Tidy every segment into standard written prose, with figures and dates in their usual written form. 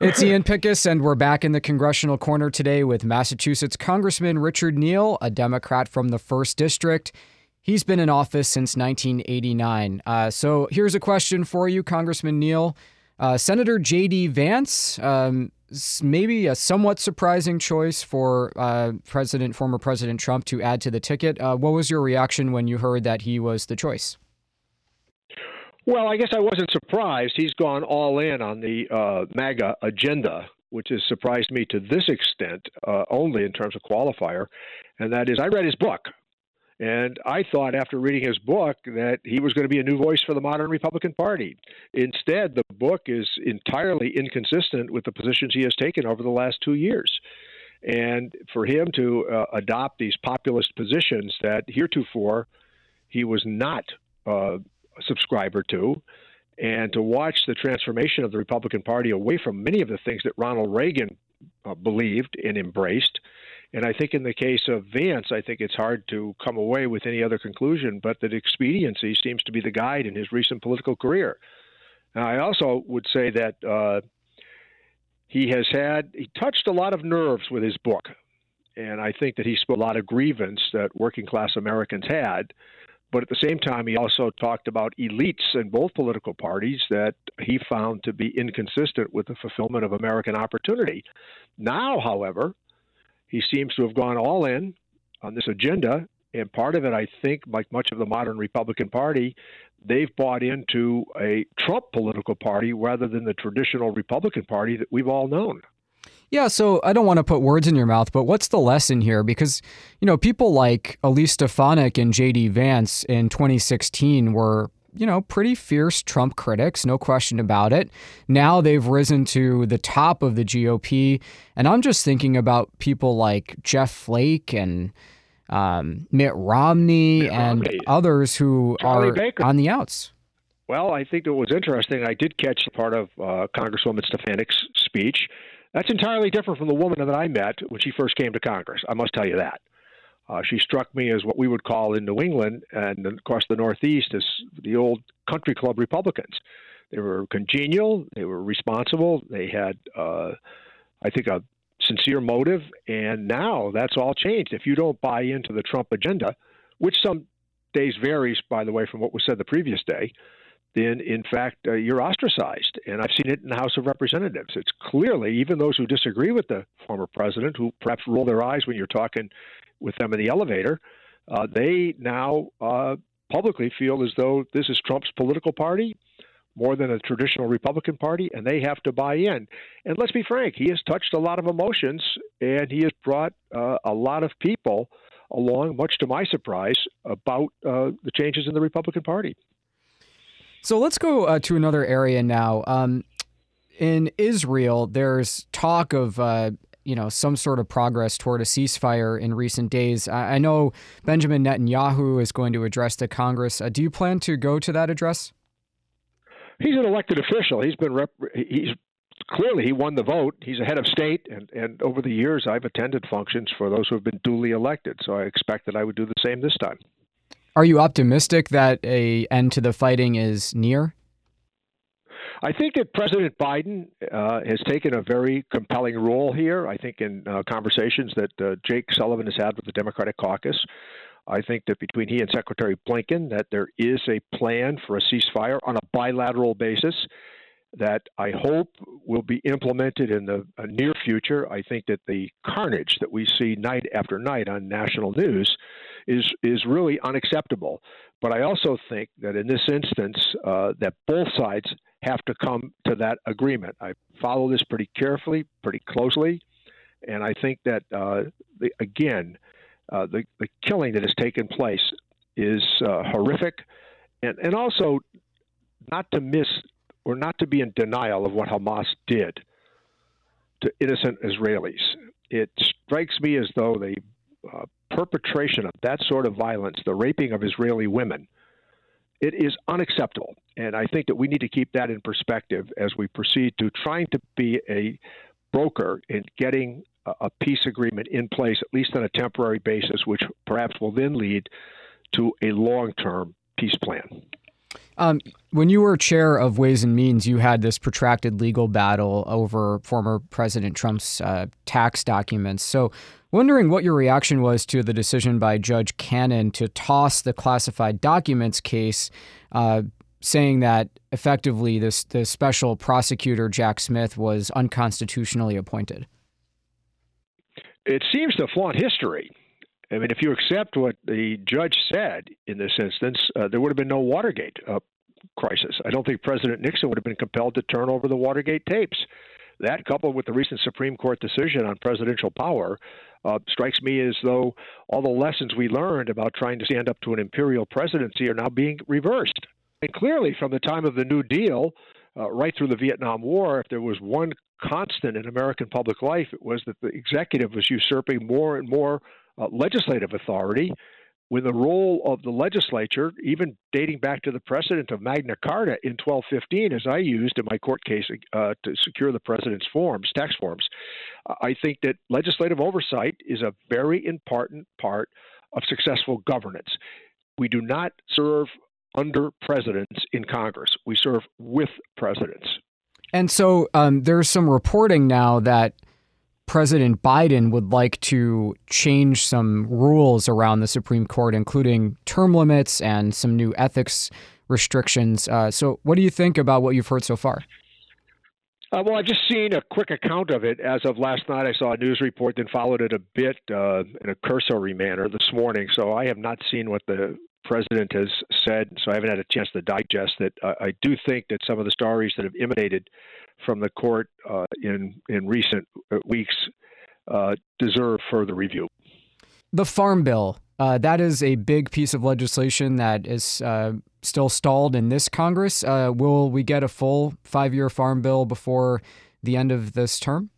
It's Ian Pickus, and we're back in the Congressional Corner today with Massachusetts Congressman Richard Neal, a Democrat from the 1st District. He's been in office since 1989. So here's a question for you, Congressman Neal. Senator J.D. Vance, maybe a somewhat surprising choice for former President Trump to add to the ticket. What was your reaction when you heard that he was the choice? Well, I guess I wasn't surprised. He's gone all in on the MAGA agenda, which has surprised me to this extent, only in terms of qualifier. And that is, I read his book. And I thought after reading his book that he was going to be a new voice for the modern Republican Party. Instead, the book is entirely inconsistent with the positions he has taken over the last 2 years. And for him to adopt these populist positions that heretofore he was not a subscriber to, and to watch the transformation of the Republican Party away from many of the things that Ronald Reagan believed and embraced. And I think in the case of Vance, I think it's hard to come away with any other conclusion but that expediency seems to be the guide in his recent political career. Now, I also would say that he touched a lot of nerves with his book. And I think that he spoke a lot of grievance that working class Americans had. But at the same time, he also talked about elites in both political parties that he found to be inconsistent with the fulfillment of American opportunity. Now, however, he seems to have gone all in on this agenda. And part of it, I think, like much of the modern Republican Party, they've bought into a Trump political party rather than the traditional Republican Party that we've all known. Yeah, so I don't want to put words in your mouth, but what's the lesson here? Because, people like Elise Stefanik and J.D. Vance in 2016 were, pretty fierce Trump critics, no question about it. Now they've risen to the top of the GOP. And I'm just thinking about people like Jeff Flake and Mitt Romney and others who Charlie are Baker on the outs. Well, I think it was interesting. I did catch part of Congresswoman Stefanik's speech. That's entirely different from the woman that I met when she first came to Congress. I must tell you that. She struck me as what we would call in New England and across the Northeast as the old country club Republicans. They were congenial. They were responsible. They had, I think, a sincere motive. And now that's all changed. If you don't buy into the Trump agenda, which some days varies, by the way, from what was said the previous day, then, in fact, you're ostracized. And I've seen it in the House of Representatives. It's clearly, even those who disagree with the former president, who perhaps roll their eyes when you're talking with them in the elevator, they now publicly feel as though this is Trump's political party more than a traditional Republican Party, and they have to buy in. And let's be frank, he has touched a lot of emotions, and he has brought a lot of people along, much to my surprise, about the changes in the Republican Party. So let's go to another area now. In Israel, there's talk of some sort of progress toward a ceasefire in recent days. I know Benjamin Netanyahu is going to address the Congress. Do you plan to go to that address? He's an elected official. He's clearly he won the vote. He's a head of state, and over the years I've attended functions for those who have been duly elected. So I expect that I would do the same this time. Are you optimistic that an end to the fighting is near? I think that President Biden has taken a very compelling role here. I think in conversations that Jake Sullivan has had with the Democratic caucus, I think that between he and Secretary Blinken, that there is a plan for a ceasefire on a bilateral basis that I hope will be implemented in the near future. I think that the carnage that we see night after night on national news is really unacceptable. But I also think that in this instance, that both sides have to come to that agreement. I follow this pretty carefully, pretty closely, and I think that the killing that has taken place is horrific, and also not to miss or not to be in denial of what Hamas did to innocent Israelis. It strikes me as though the perpetration of that sort of violence, the raping of Israeli women, it is unacceptable. And I think that we need to keep that in perspective as we proceed to trying to be a broker in getting a peace agreement in place, at least on a temporary basis, which perhaps will then lead to a long-term peace plan. When you were chair of Ways and Means, you had this protracted legal battle over former President Trump's tax documents. So, wondering what your reaction was to the decision by Judge Cannon to toss the classified documents case, saying that effectively the special prosecutor, Jack Smith, was unconstitutionally appointed. It seems to flaunt history. I mean, if you accept what the judge said in this instance, there would have been no Watergate crisis. I don't think President Nixon would have been compelled to turn over the Watergate tapes. That, coupled with the recent Supreme Court decision on presidential power, strikes me as though all the lessons we learned about trying to stand up to an imperial presidency are now being reversed. And clearly, from the time of the New Deal right through the Vietnam War, if there was one constant in American public life, it was that the executive was usurping more and more legislative authority, when the role of the legislature, even dating back to the precedent of Magna Carta in 1215, as I used in my court case to secure the president's tax forms, I think that legislative oversight is a very important part of successful governance. We do not serve under presidents in Congress. We serve with presidents. And so there's some reporting now that President Biden would like to change some rules around the Supreme Court, including term limits and some new ethics restrictions. So what do you think about what you've heard so far? Well, I've just seen a quick account of it. As of last night, I saw a news report, then followed it a bit in a cursory manner this morning. So I have not seen what the president has said, so I haven't had a chance to digest it. I do think that some of the stories that have emanated from the court in recent weeks deserve further review. The Farm Bill, that is a big piece of legislation that is still stalled in this Congress. Will we get a full 5-year Farm Bill before the end of this term?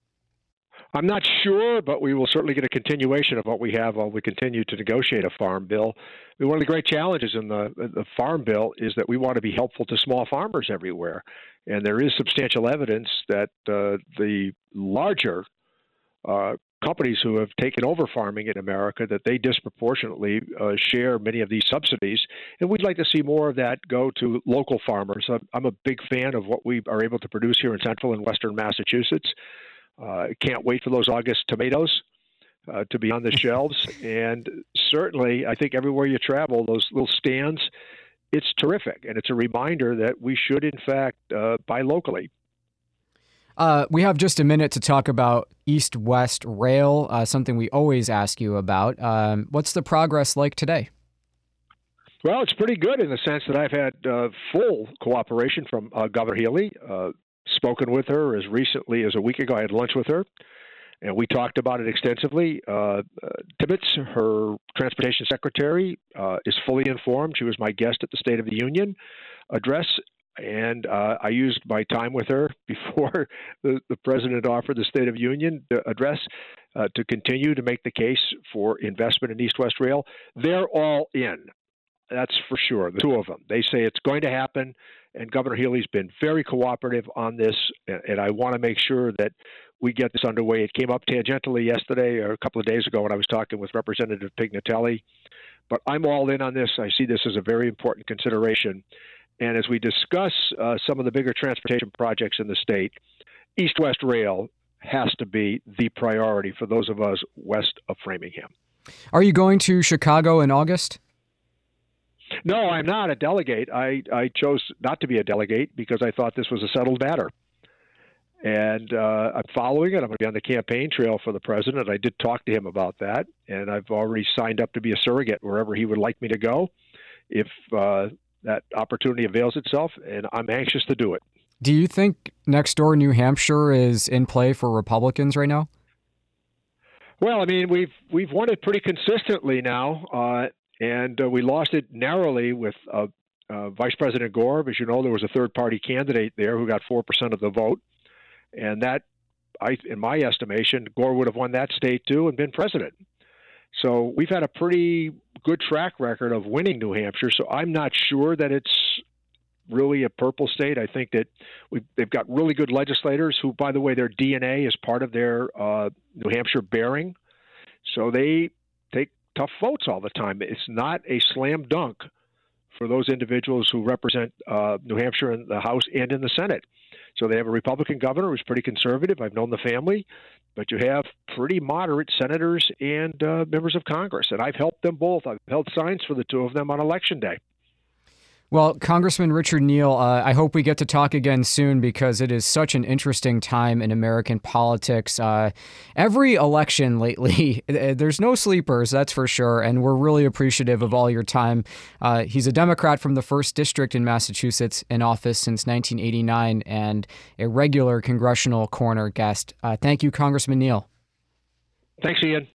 I'm not sure, but we will certainly get a continuation of what we have while we continue to negotiate a Farm Bill. I mean, one of the great challenges in the Farm Bill is that we want to be helpful to small farmers everywhere. And there is substantial evidence that the larger companies who have taken over farming in America, that they disproportionately share many of these subsidies. And we'd like to see more of that go to local farmers. I'm a big fan of what we are able to produce here in central and western Massachusetts. Can't wait for those August tomatoes to be on the shelves. And certainly, I think everywhere you travel, those little stands, it's terrific. And it's a reminder that we should, in fact, buy locally. We have just a minute to talk about East-West Rail, something we always ask you about. What's the progress like today? Well, it's pretty good in the sense that I've had full cooperation from Governor Healy. Spoken with her as recently as a week ago. I had lunch with her, and we talked about it extensively. Tibbetts, her transportation secretary, is fully informed. She was my guest at the State of the Union address, and I used my time with her before the president offered the State of Union address to continue to make the case for investment in East-West Rail. They're all in. That's for sure, the two of them. They say it's going to happen, and Governor Healy's been very cooperative on this, and I want to make sure that we get this underway. It came up tangentially yesterday or a couple of days ago when I was talking with Representative Pignatelli, but I'm all in on this. I see this as a very important consideration. And as we discuss some of the bigger transportation projects in the state, East-West Rail has to be the priority for those of us west of Framingham. Are you going to Chicago in August? No, I'm not a delegate. I chose not to be a delegate because I thought this was a settled matter. And I'm following it. I'm going to be on the campaign trail for the president. I did talk to him about that, and I've already signed up to be a surrogate wherever he would like me to go if that opportunity avails itself, and I'm anxious to do it. Do you think next door New Hampshire is in play for Republicans right now? Well, I mean, we've won it pretty consistently now. And we lost it narrowly with Vice President Gore. As you know, there was a third-party candidate there who got 4% of the vote. And that, in my estimation, Gore would have won that state too and been president. So we've had a pretty good track record of winning New Hampshire. So I'm not sure that it's really a purple state. I think that they've got really good legislators who, by the way, their DNA is part of their New Hampshire bearing. So they take tough votes all the time. It's not a slam dunk for those individuals who represent New Hampshire in the House and in the Senate. So they have a Republican governor who's pretty conservative. I've known the family. But you have pretty moderate senators and members of Congress. And I've helped them both. I've held signs for the two of them on Election Day. Well, Congressman Richard Neal, I hope we get to talk again soon because it is such an interesting time in American politics. Every election lately, there's no sleepers, that's for sure, and we're really appreciative of all your time. He's a Democrat from the 1st District in Massachusetts, in office since 1989, and a regular Congressional Corner guest. Thank you, Congressman Neal. Thanks, Ian.